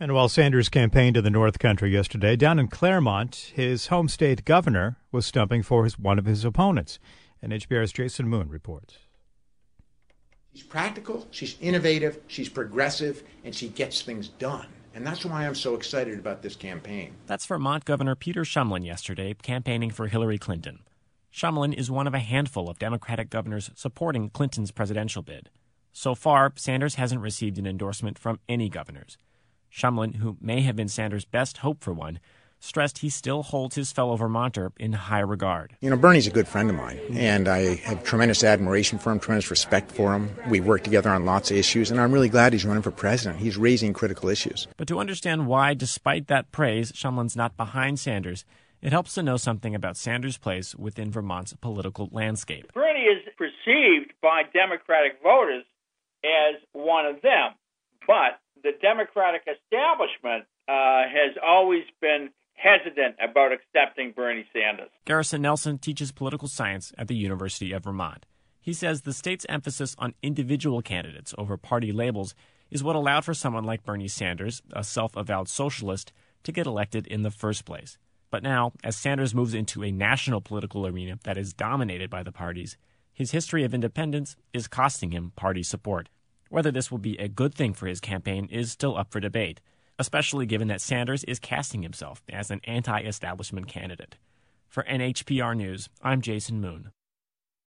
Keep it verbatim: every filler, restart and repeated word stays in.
And while Sanders campaigned in the North Country yesterday, down in Claremont, his home state governor was stumping for his, one of his opponents. And H B R's Jason Moon reports. She's practical, she's innovative, she's progressive, and she gets things done. And that's why I'm so excited about this campaign. That's Vermont Governor Peter Shumlin yesterday campaigning for Hillary Clinton. Shumlin is one of a handful of Democratic governors supporting Clinton's presidential bid. So far, Sanders hasn't received an endorsement from any governors. Shumlin, who may have been Sanders' best hope for one, stressed he still holds his fellow Vermonter in high regard. You know, Bernie's a good friend of mine, and I have tremendous admiration for him, tremendous respect for him. We've worked together on lots of issues, and I'm really glad he's running for president. He's raising critical issues. But to understand why, despite that praise, Shumlin's not behind Sanders, it helps to know something about Sanders' place within Vermont's political landscape. Bernie is perceived by Democratic voters as one of them, but the Democratic establishment uh, has always been hesitant about accepting Bernie Sanders. Garrison Nelson teaches political science at the University of Vermont. He says the state's emphasis on individual candidates over party labels is what allowed for someone like Bernie Sanders, a self-avowed socialist, to get elected in the first place. But now, as Sanders moves into a national political arena that is dominated by the parties, his history of independence is costing him party support. Whether this will be a good thing for his campaign is still up for debate, especially given that Sanders is casting himself as an anti-establishment candidate. For N H P R News, I'm Jason Moon.